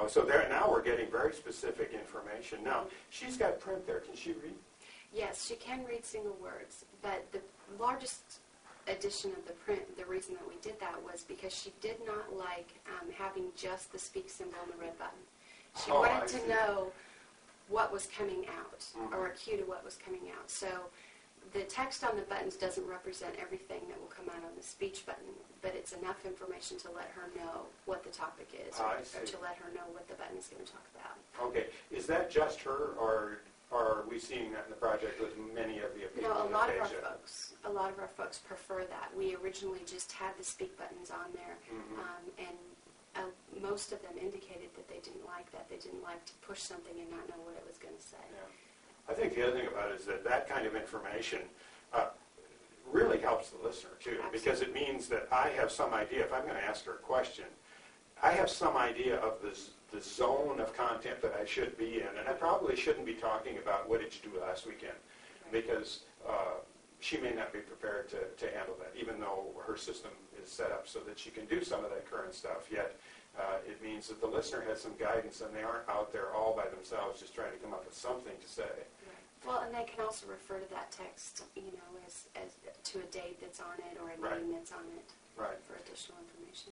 so there now we're getting very specific information. Now, she's got print there. Can she read? Yes, she can read single words, but the largest edition of the print, the reason that we did that was because she did not like having just the speak symbol and the red button. She wanted to know what was coming out, or a cue to what was coming out. So the text on the buttons doesn't represent everything that will come out on the speech button, but it's enough information to let her know what the topic is, or to let her know what the button is going to talk about. Okay. Is that just her, or are we seeing that in the project with many of the people? No, a lot of our folks prefer that. We originally just had the speak buttons on there, and most of them indicated that they didn't like that. They didn't like to push something and not know what it was going to say. Yeah. I think the other thing about it is that kind of information really helps the listener, too. Absolutely. Because it means that I have some idea. If I'm going to ask her a question, I have some idea of the zone of content that I should be in. And I probably shouldn't be talking about what did you do last weekend, because she may not be prepared to handle that, even though her system is set up so that she can do some of that current stuff. Yet it means that the listener has some guidance, and they aren't out there all by themselves just trying to come up with something to say. Right. Well, and they can also refer to that text, as to a date that's on it or a name that's on it for additional information.